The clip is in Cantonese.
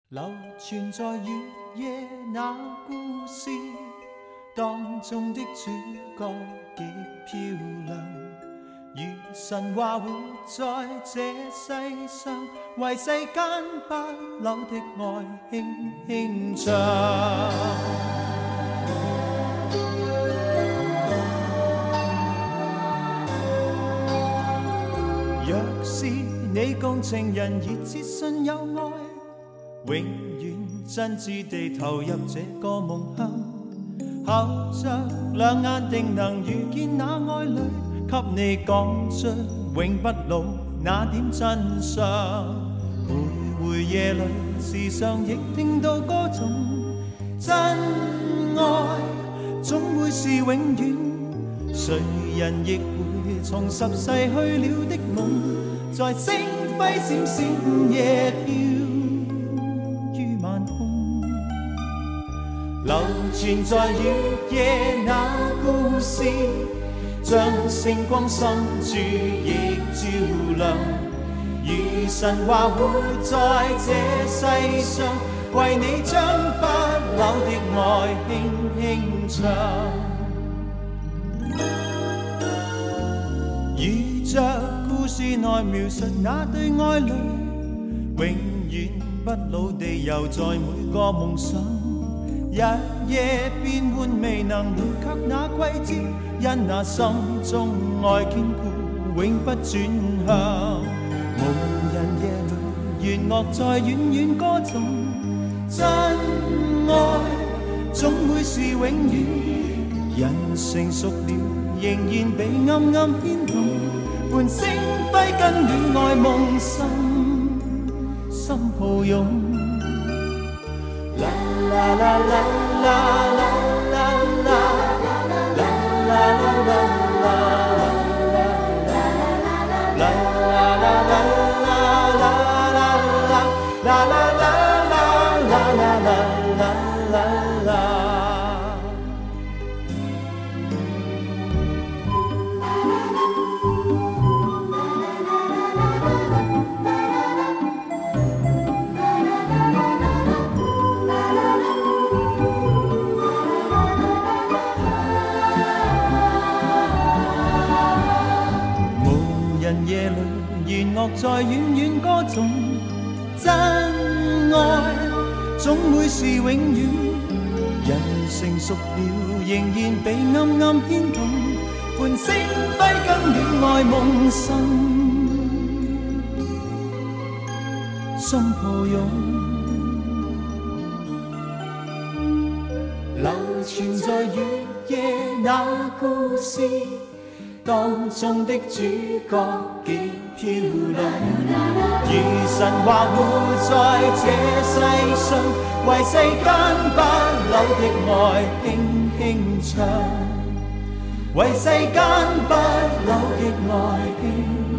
流傳在月夜那故事當中的主角極漂亮，如神話活在這世上，為世間不朽的愛輕輕唱。若是你共情人熱切信有愛，永遠真摯地投入這個夢鄉，合着兩眼定能遇見那愛侶，給你講出永不老那點真相。徘徊夜裏，時常亦聽到歌種，真愛總會是永遠，誰人亦會重拾逝去了的夢，在星輝閃閃夜飄流傳在月夜那故事，將星光深處亦照亮，如神話活在這世上，為你將不朽的愛輕輕唱。如着故事內描述那對愛侶，永遠不老地遊在每個夢想，日夜變換未能回卻那季節，因那心中愛堅固永不轉向。無人夜裏，弦樂在遠遠歌頌，真愛總會是永遠。人成熟了，仍然被暗暗牽動，伴星輝跟戀愛夢心抱擁。La la la la la la la la la la。夜裏弦樂在遠遠歌頌，真愛總會是永遠。人成熟了，仍然被暗暗牽動，伴星輝跟戀愛夢心抱擁。流傳在月夜那故事當中的主角極漂亮，如神話活在這世上，為世間不朽的愛輕輕唱，為世間不朽的愛輕輕唱。